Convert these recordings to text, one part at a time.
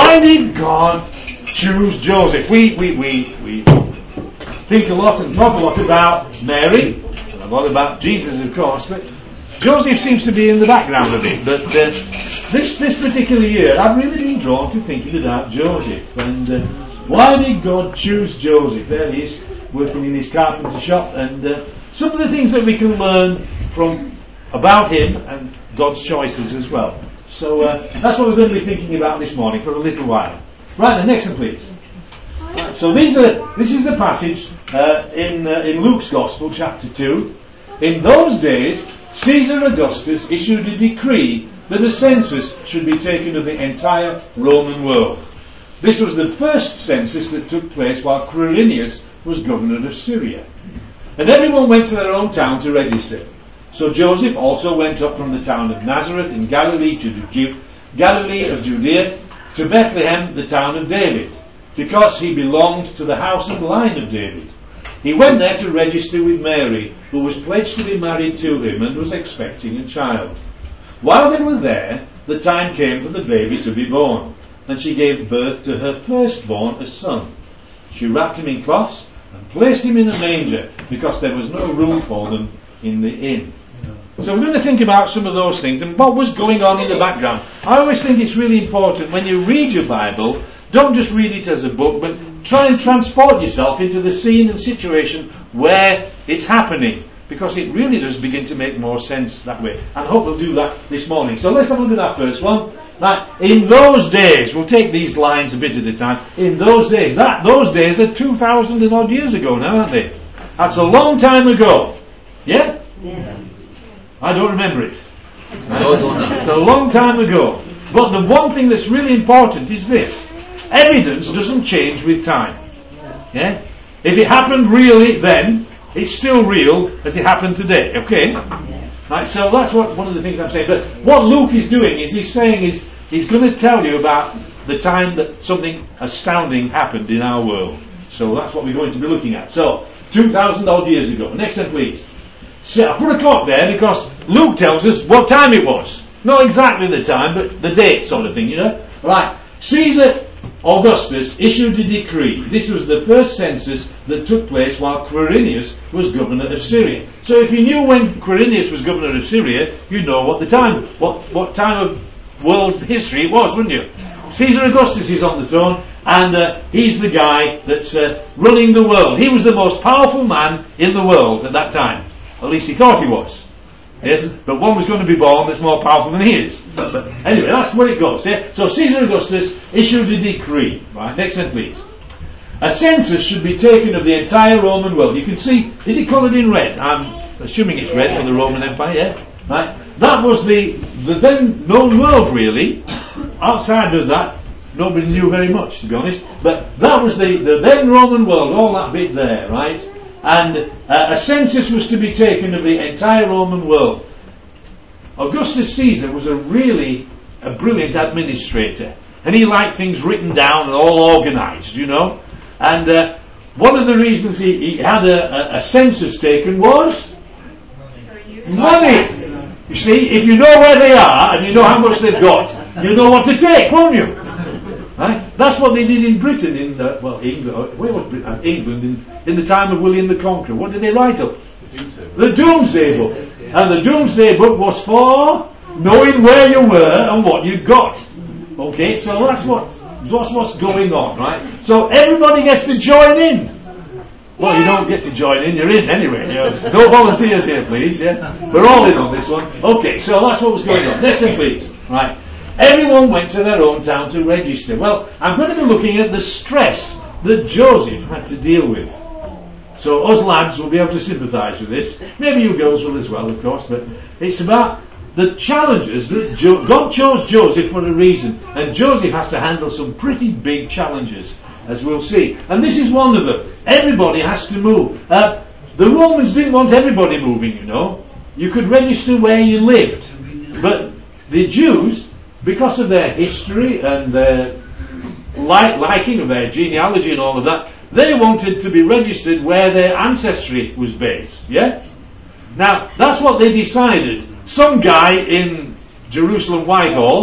Why did God choose Joseph? We think a lot and talk a lot about Mary, and a lot about Jesus, of course, but Joseph seems to be in the background of it. But this particular year, I've really been drawn to thinking about Joseph. And why did God choose Joseph? There he is, working in his carpenter shop, and some of the things that we can learn from about him and God's choices as well. So that's what we're going to be thinking about this morning for a little while. Right, the next one, please. So this is the passage in Luke's Gospel, chapter 2. In those days, Caesar Augustus issued a decree that a census should be taken of the entire Roman world. This was the first census that took place while Quirinius was governor of Syria. And everyone went to their own town to register. So Joseph also went up from the town of Nazareth in Galilee of Judea to Bethlehem, the town of David, because he belonged to the house and line of David. He went there to register with Mary, who was pledged to be married to him and was expecting a child. While they were there, the time came for the baby to be born, and she gave birth to her firstborn, a son. She wrapped him in cloths and placed him in a manger, because there was no room for them in the inn. So we're going to think about some of those things and what was going on in the background. I always think it's really important when you read your Bible, don't just read it as a book, but try and transport yourself into the scene and situation where it's happening, because it really does begin to make more sense that way. And I hope we'll do that this morning. So let's have a look at that first one. Now, in those days, we'll take these lines a bit at a time. In those days, those days are 2,000 and odd years ago now, aren't they? That's a long time ago. Yeah? Yeah. I don't remember it. It's a long time ago. But the one thing that's really important is this. Evidence doesn't change with time. Yeah? If it happened really then, it's still real as it happened today. Okay? Right, so that's one of the things I'm saying. But what Luke is doing is he's going to tell you about the time that something astounding happened in our world. So that's what we're going to be looking at. So, 2,000 odd years ago. Next one, please. So I put a clock there because Luke tells us what time it was. Not exactly the time, but the date sort of thing, you know. Right. Caesar Augustus issued a decree. This was the first census that took place while Quirinius was governor of Syria. So if you knew when Quirinius was governor of Syria, you'd know what time of world's history it was, wouldn't you? Caesar Augustus is on the throne, and he's the guy that's running the world. He was the most powerful man in the world at that time. At least he thought he was. Yes, but one was going to be born that's more powerful than he is. But anyway, that's where it goes. Yeah? So Caesar Augustus issued a decree. Right, next one, please. A census should be taken of the entire Roman world. You can see, is it coloured in red? I'm assuming it's red for the Roman Empire. Yeah, right. That was the then known world, really. Outside of that, nobody knew very much, to be honest. But that was the then Roman world, all that bit there, right? And a census was to be taken of the entire Roman world. Augustus Caesar was a brilliant administrator, and he liked things written down and all organised, you know. And one of the reasons he had a census taken was money. You see, if you know where they are and you know how much they've got, you know what to take, won't you? Right? That's what they did in Britain, England in the time of William the Conqueror. What did they write up? The Doomsday Book. And the Doomsday Book was for knowing where you were and what you got. Okay, so that's what's going on, right? So everybody gets to join in. Well, you don't get to join in, you're in anyway. No volunteers here, please. Yeah, we're all in on this one. Okay, so that's what was going on. Next one, please. Right. Everyone went to their own town to register. Well, I'm going to be looking at the stress that Joseph had to deal with. So us lads will be able to sympathise with this. Maybe you girls will as well, of course. But it's about the challenges that God chose Joseph for a reason. And Joseph has to handle some pretty big challenges, as we'll see. And this is one of them. Everybody has to move. The Romans didn't want everybody moving, you know. You could register where you lived. But the Jews, because of their history and their liking of their genealogy and all of that, they wanted to be registered where their ancestry was based. Yeah? Now, that's what they decided. Some guy in Jerusalem Whitehall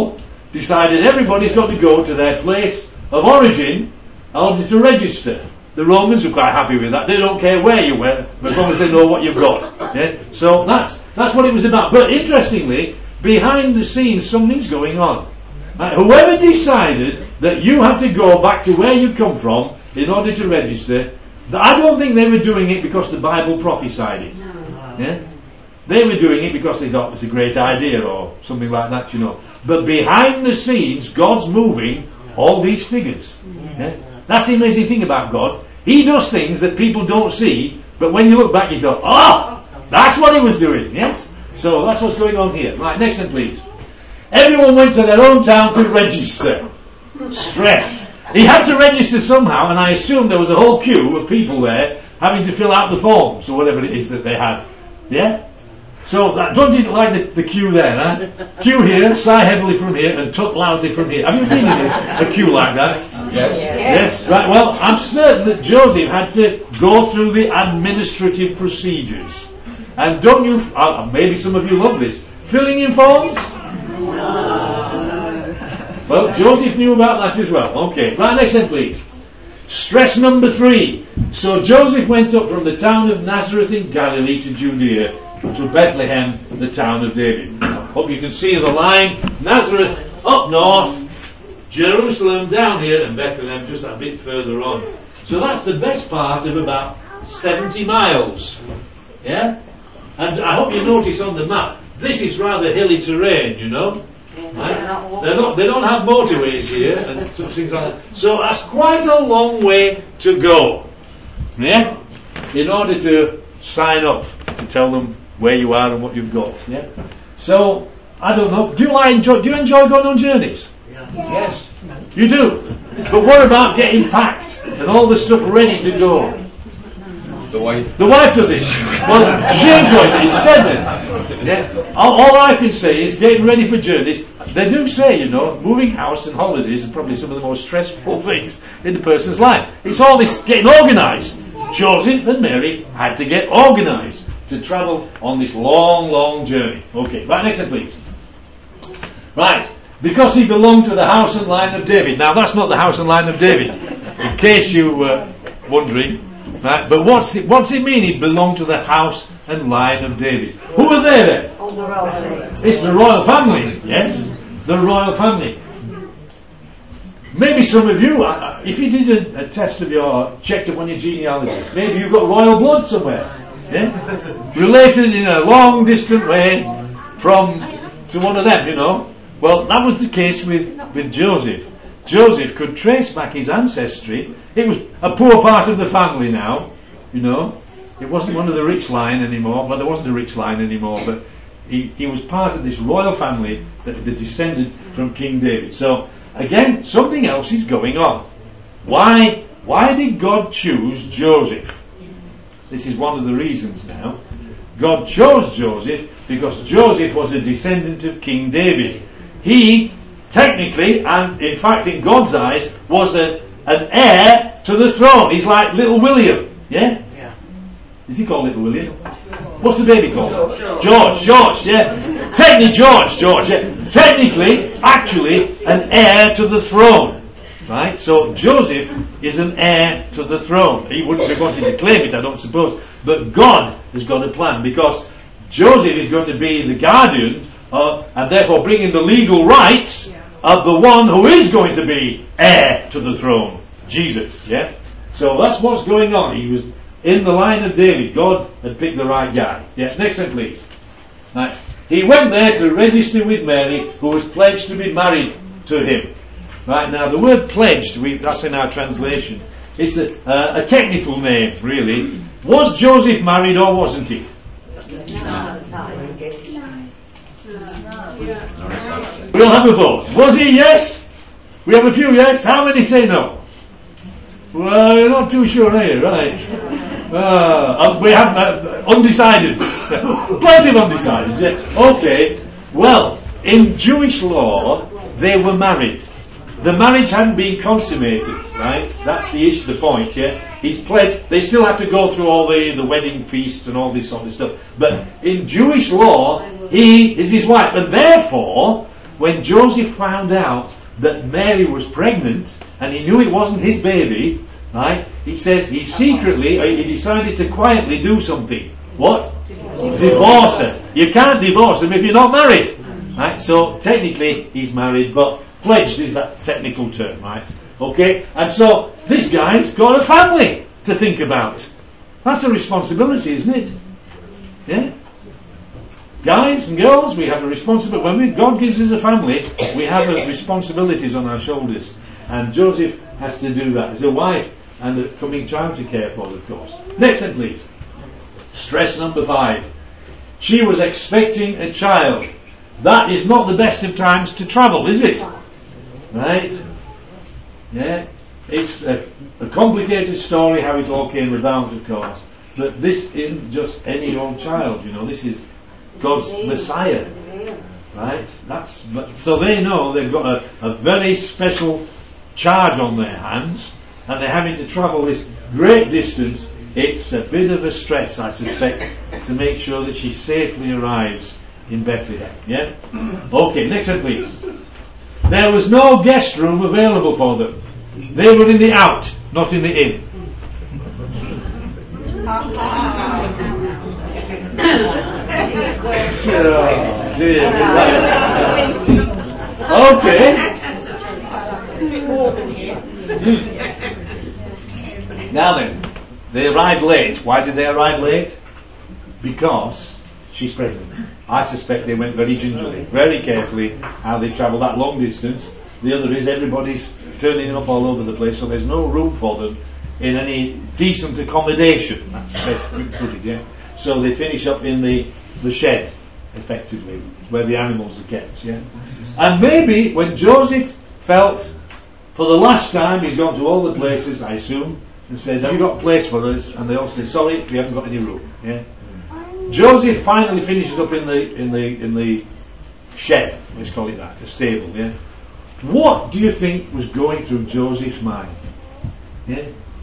decided everybody's got to go to their place of origin in order to register. The Romans are quite happy with that. They don't care where you went, as long as they know what you've got. Yeah? So that's what it was about. But interestingly, behind the scenes, something's going on. Right? Whoever decided that you had to go back to where you come from in order to register, I don't think they were doing it because the Bible prophesied it. Yeah? They were doing it because they thought it was a great idea or something like that, you know. But behind the scenes, God's moving all these figures. Yeah? That's the amazing thing about God. He does things that people don't see, but when you look back you go, that's what he was doing. Yes? So that's what's going on here. Right, next one please. Everyone went to their own town to register. Stress. He had to register somehow, and I assume there was a whole queue of people there having to fill out the forms or whatever it is that they had. Yeah? So don't you like the queue there, huh? Queue here, sigh heavily from here, and tuck loudly from here. Have you been in a queue like that? Yes. Yes. Right. Well, I'm certain that Joseph had to go through the administrative procedures. And don't you? Maybe some of you love this. Filling in forms. Well, Joseph knew about that as well. Okay. Right. Next one, please. Stress number 3. So Joseph went up from the town of Nazareth in Galilee to Judea, to Bethlehem, the town of David. Hope you can see the line. Nazareth up north, Jerusalem down here, and Bethlehem just a bit further on. So that's the best part of about 70 miles. Yeah? And I hope you notice on the map, this is rather hilly terrain, you know. Right? They don't have motorways here and some things like that. So that's quite a long way to go. Yeah? In order to sign up to tell them where you are and what you've got. Yeah. So I don't know. Do you enjoy going on journeys? Yeah. Yes. You do. But what about getting packed and all the stuff ready to go? The wife. The wife does it. Well, she enjoys it instead then. Yeah. All I can say is getting ready for journeys. They do say, you know, moving house and holidays are probably some of the most stressful things in a person's life. It's all this getting organised. Joseph and Mary had to get organised to travel on this long, long journey. Okay, right, next one please. Right, because he belonged to the house and line of David. Now that's not the house and line of David, in case you were wondering. Right, but what's it mean he belonged to the house and line of David? Who are they then? Oh, the royal family. It's the royal family, yes, the royal family. Maybe some of you, if you did a test of checked up on your genealogy, maybe you've got royal blood somewhere. Yeah? Related in a long distant way to one of them, you know. Well, that was the case with Joseph. Joseph could trace back his ancestry. It was a poor part of the family now, you know. It wasn't one of the rich line anymore. Well, there wasn't a rich line anymore, but he was part of this royal family that descended from King David. So, again, something else is going on. Why did God choose Joseph? This is one of the reasons now. God chose Joseph because Joseph was a descendant of King David. He, technically, and in fact in God's eyes, was an heir to the throne. He's like little William. Yeah? Yeah. Is he called little William? What's the baby called? George, yeah. Technically, George, yeah. Technically, actually, an heir to the throne. Right? So Joseph is an heir to the throne. He wouldn't be wanting to claim it, I don't suppose. But God has got a plan, because Joseph is going to be the guardian and therefore bringing the legal rights of the one who is going to be heir to the throne, Jesus. Yeah? So that's what's going on. He was in the line of David. God had picked the right guy. Yeah, next one please. Right. He went there to register with Mary, who was pledged to be married to him. Right, now the word pledged, that's in our translation. It's a technical name, really. Was Joseph married or wasn't he? We'll have a vote. Was he? Yes? We have a few yes. How many say no? Well, you're not too sure, are you? Right. We have undecided. Plenty of undecided. Yeah. Okay. Well, in Jewish law, they were married. The marriage hadn't been consummated, right? That's the issue, the point, yeah? He's pledged. They still have to go through all the wedding feasts and all this sort of stuff. But in Jewish law, he is his wife. And therefore, when Joseph found out that Mary was pregnant and he knew it wasn't his baby, right? He says he decided to quietly do something. What? Divorce her. You can't divorce them if you're not married, right? So technically he's married, but pledged is that technical term, right? Okay, and so this guy's got a family to think about. That's a responsibility, isn't it? Yeah? Guys and girls, we have a responsibility. When God gives us a family, we have responsibilities on our shoulders. And Joseph has to do that. There's a wife and a coming child to care for, of course. Next one, please. Stress number 5. She was expecting a child. That is not the best of times to travel, is it? Right? Yeah? It's a complicated story how it all came about, of course. But this isn't just any old child, this is God's Messiah. Right? So they know they've got a very special charge on their hands, and they're having to travel this great distance. It's a bit of a stress, I suspect, to make sure that she safely arrives in Bethlehem. Yeah? Okay, next one please. There was no guest room available for them. They were in the out, not in the in. Oh, dear. Okay. Now then, they arrived late. Why did they arrive late? Because she's pregnant. I suspect they went very gingerly, very carefully, how they travelled that long distance. The other is everybody's turning up all over the place, so there's no room for them in any decent accommodation. That's the best we can put it, yeah? So they finish up in the shed, effectively, where the animals are kept, yeah? And maybe when Joseph felt, for the last time, he's gone to all the places, I assume, and said, have you got a place for us? And they all say, sorry, we haven't got any room, yeah? Joseph finally finishes up in the shed, let's call it that, a stable, yeah? What do you think was going through Joseph's mind? Yeah?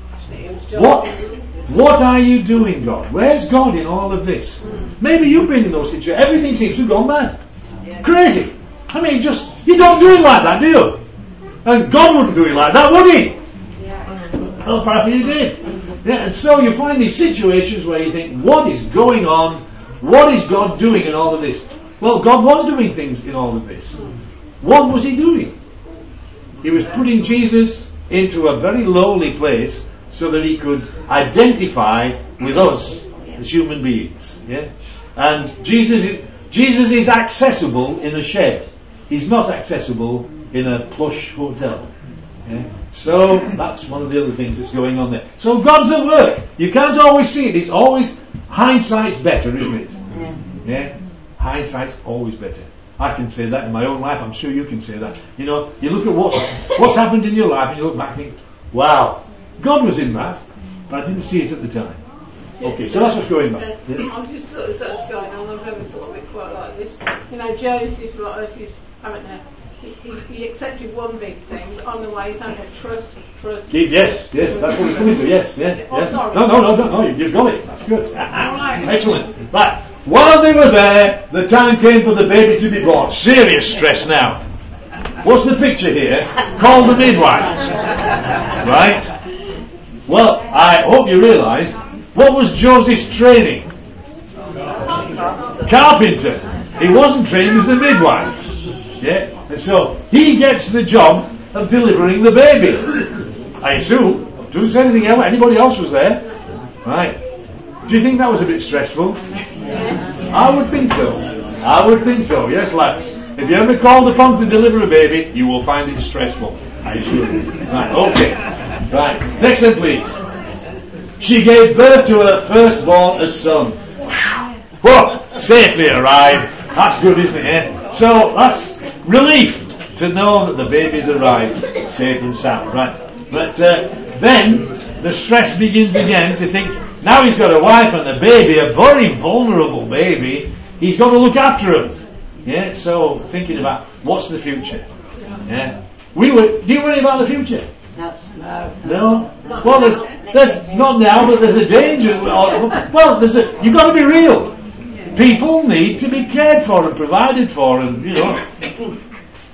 What are you doing, God? Where's God in all of this? Maybe you've been in those situations. Everything seems to have gone mad. Crazy. I mean, you don't do it like that, do you? And God wouldn't do it like that, would he? Well, apparently he did. Yeah, and so you find these situations where you think, what is going on? What is God doing in all of this? Well, God was doing things in all of this. What was he doing? He was putting Jesus into a very lowly place so that he could identify with us as human beings. Yeah? And Jesus is accessible in a shed. He's not accessible in a plush hotel. Yeah? So that's one of the other things that's going on there. So God's at work. You can't always see it. It's always, hindsight's better, isn't it? Yeah? Hindsight's always better. I can say that in my own life. I'm sure you can say that. You look at what's happened in your life and you look back and think, wow, God was in that, but I didn't see it at the time. Okay, so that's what's going on. I just thought as that's going on, I've never thought of it quite like this. Joseph, like his partner, he accepted one big thing, but on the way he's had trust. Yes, that's what we're coming to. Yes, yeah. No, you've got it. That's good. Excellent. Right. While they were there, the time came for the baby to be born. Serious stress now. What's the picture here? Call the midwife. Right? Well, I hope you realise, what was Joseph's training? Carpenter. He wasn't trained as a midwife. Yeah? And so he gets the job of delivering the baby. I assume. Doesn't say anything else. Anybody else was there? Right. Do you think that was a bit stressful? Yes. I would think so. Yes, lads. If you're ever called upon to deliver a baby, you will find it stressful. I assure you. Right, okay. Right. Next one, please. She gave birth to her firstborn, a son. Whoa! Safely arrived. That's good, isn't it? Eh? So that's relief to know that the baby's arrived, safe and sound. Right. But then the stress begins again to think, now he's got a wife and a baby, a very vulnerable baby. He's got to look after him. Yeah. So thinking about what's the future. Yeah. Do you worry about the future? No. Well, there's not now, but there's a danger. Well, you've got to be real. People need to be cared for and provided for, and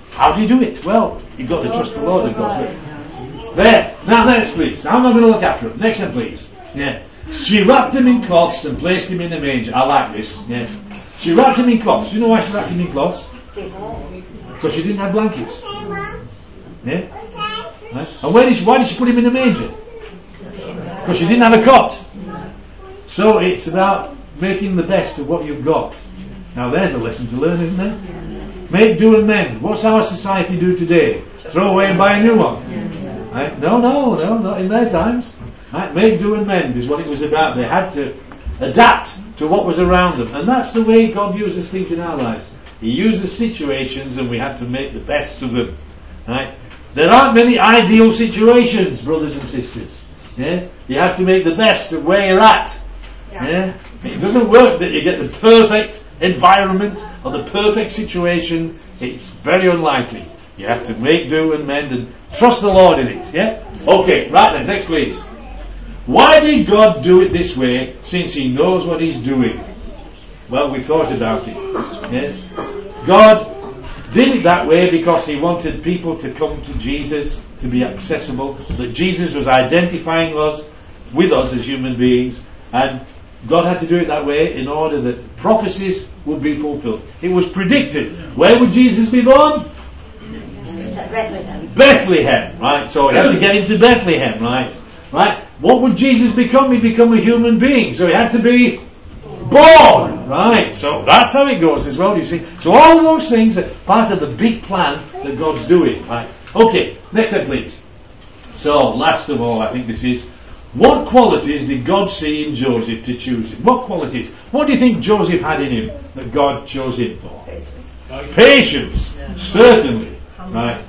How do you do it? Well, you've got to trust the Lord and God's word. There. Now next, please. I'm not going to look after him. Next one, please. Yeah. She wrapped him in cloths and placed him in the manger. I like this. Yes. She wrapped him in cloths. Do you know why she wrapped him in cloths? Because she didn't have blankets. Yeah. Right? And why did she put him in the manger? Because she didn't have a cot. So it's about making the best of what you've got. Now there's a lesson to learn, isn't there? Make do and mend. What's our society do today? Throw away and buy a new one. Right? No, not in their times. Right? Make do and mend is what it was about. They had to adapt to what was around them. And that's the way God uses things in our lives. He uses situations and we have to make the best of them. Right? There aren't many ideal situations, brothers and sisters. Yeah? You have to make the best of where you're at. Yeah? It doesn't work that you get the perfect environment or the perfect situation. It's very unlikely. You have to make do and mend and trust the Lord in it. Yeah? Okay, right then, next please. Why did God do it this way since He knows what He's doing? Well, we thought about it. Yes? God did it that way because He wanted people to come to Jesus, to be accessible, that Jesus was identifying us with us as human beings, and God had to do it that way in order that prophecies would be fulfilled. It was predicted. Where would Jesus be born? Bethlehem, right? So he had to get into Bethlehem, right? Right? What would Jesus become? He'd become a human being. So he had to be born, right? So that's how it goes as well, you see. So all of those things are part of the big plan that God's doing, right? Okay, next step please. So, last of all, I think this is, what qualities did God see in Joseph to choose him? What qualities? What do you think Joseph had in him that God chose him for? Patience. Certainly. Right.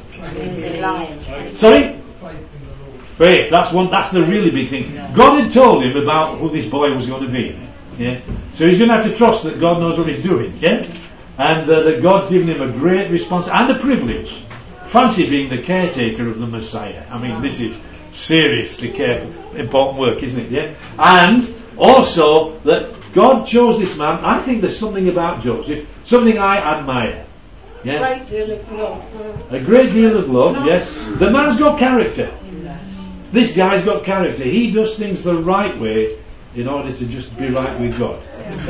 Sorry? Faith. That's the really big thing. God had told him about who this boy was going to be. Yeah. So he's going to have to trust that God knows what he's doing. Yeah. And that God's given him a great response and a privilege. Fancy being the caretaker of the Messiah. I mean, this is seriously careful, important work, isn't it? Yeah. And also that God chose this man. I think there's something about Joseph, something I admire. Yeah. Great deal of love. A great deal of love, yes. The man's got character. This guy's got character. He does things the right way in order to just be right with God.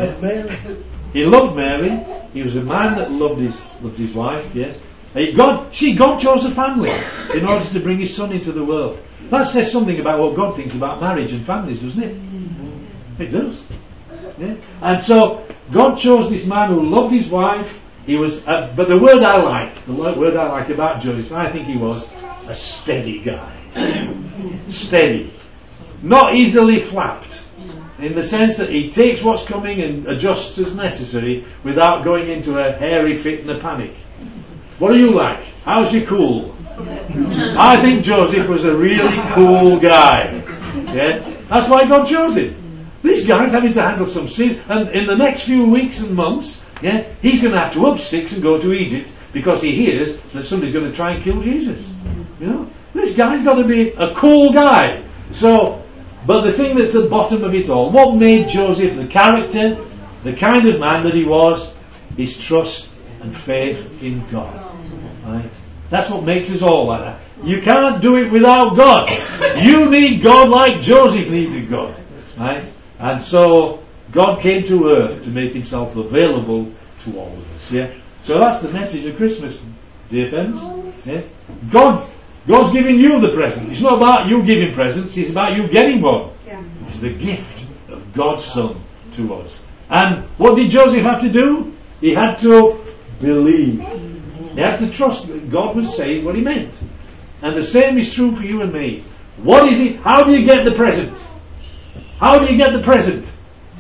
He loved Mary. He was a man that loved his wife, yes. God chose a family in order to bring his son into the world. That says something about what God thinks about marriage and families, doesn't it? It does. Yeah? And so God chose this man who loved his wife. He was, but the word I like about Joseph, I think he was a steady guy. Steady. Not easily flapped. In the sense that he takes what's coming and adjusts as necessary without going into a hairy fit and a panic. What are you like? How's your cool? I think Joseph was a really cool guy. Yeah? That's why God chose him. This guy's having to handle some sin, and in the next few weeks and months, yeah, he's going to have to up sticks and go to Egypt because he hears that somebody's going to try and kill Jesus. You know, this guy's got to be a cool guy. So, but the thing that's the bottom of it all, what made Joseph the character, the kind of man that he was, is trust and faith in God. Right? That's what makes us all like that. You can't do it without God. You need God like Joseph needed God. Right? And so God came to earth to make himself available to all of us. Yeah. So that's the message of Christmas, dear friends. Yeah. God's giving you the present. It's not about you giving presents, it's about you getting one. Yeah. It's the gift of God's Son to us. And what did Joseph have to do? He had to believe. He had to trust that God was saying what he meant. And the same is true for you and me. What is it? How do you get the present? How do you get the present?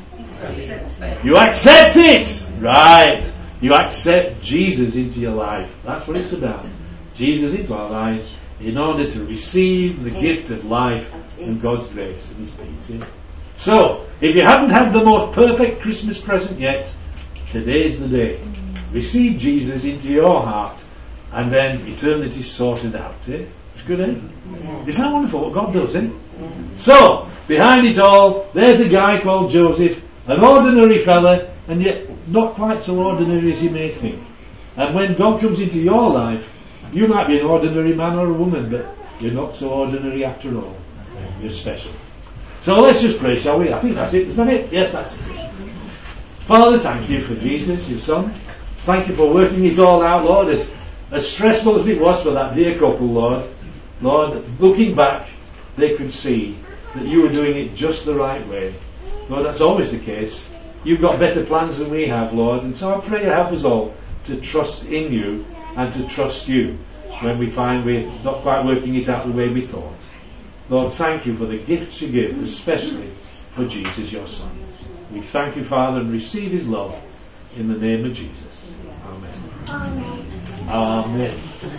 You accept it. Right. You accept Jesus into your life. That's what it's about. Jesus into our lives in order to receive the gift of life and God's grace and His peace. Yeah? So, if you haven't had the most perfect Christmas present yet, today's the day. Receive Jesus into your heart and then eternity's sorted out. Eh? It's good, eh? Isn't that wonderful what God does, eh? So, behind it all, there's a guy called Joseph, an ordinary fella, and yet not quite so ordinary as you may think. And when God comes into your life, You might be an ordinary man or a woman, but you're not so ordinary after all. You're special. So let's just pray, shall we? I think that's it. Is that it? Yes, that's it. Father, thank you for Jesus, your Son. Thank you for working it all out, Lord, as stressful as it was for that dear couple, Lord. Lord, looking back, they could see that you were doing it just the right way. Lord, that's always the case. You've got better plans than we have, Lord. And so I pray you help us all to trust in you and to trust you when we find we're not quite working it out the way we thought. Lord, thank you for the gifts you give, especially for Jesus, your Son. We thank you, Father, and receive his love in the name of Jesus. Amen. Amen. Amen.